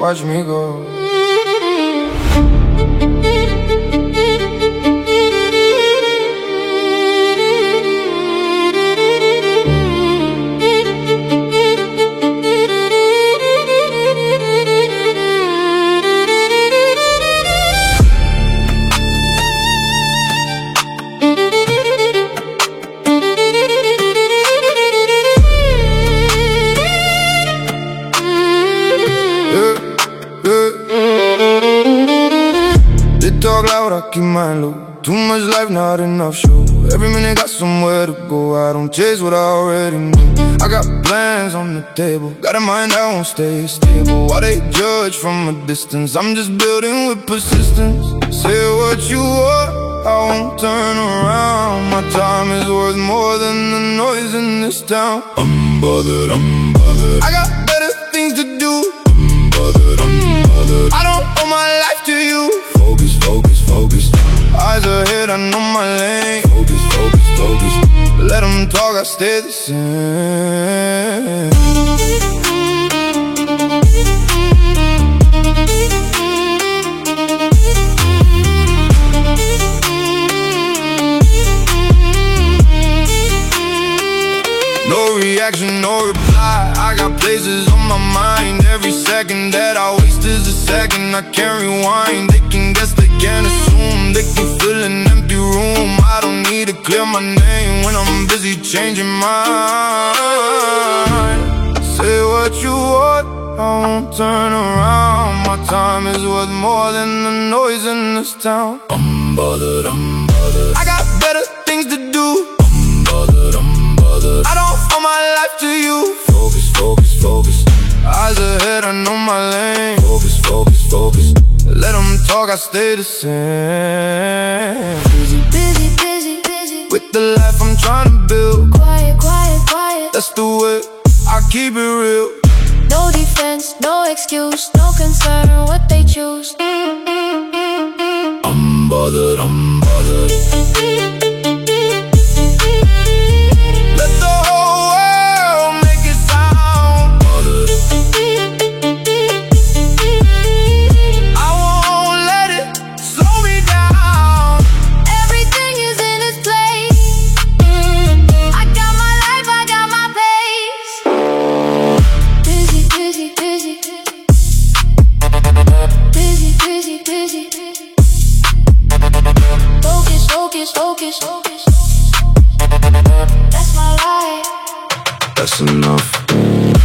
watch me go. They talk loud, I keep mine low. Too much life, not enough show. Every minute got somewhere to go. I don't chase what I already know. I got plans on the table. Got a mind I won't stay stable. Why they judge from a distance? I'm just building with persistence. Say what you want, I won't turn around. My time is worth more than the noise in this town. I'm bothered, I'm bothered. I got better things to do. I'm bothered, I'm bothered. I don't owe my life to you. Focus, focus, focus. Eyes ahead, I know my lane. Focus, focus, focus. Let them talk, I stay the same. No reaction, no reply. I got places on my mind. Every second that I waste is a second I can't rewind. They can guess, they can't assume. They can fill an empty room. I don't need to clear my name when I'm busy changing mine. Say what you want, I won't turn around. My time is worth more than the noise in this town. I'm bothered, I'm bothered. I got better things to do. I'm bothered, I'm bothered. I don't owe my life to you. Focus, focus, focus. Eyes ahead, I know my lane. Focus, focus, focus. Let them talk, I stay the same. Busy, busy, busy, busy. With the life I'm trying to build. Quiet, quiet, quiet. That's the way I keep it real. No defense, no excuse, no concern what they choose. I'm bothered, I'm bothered. Let the whole world make it sound. Bothered. I won't let it slow me down. Everything is in its place. I got my life, I got my pace. Busy, busy, busy. Busy, busy, busy. Focus, focus, focus, focus. That's my life. That's enough.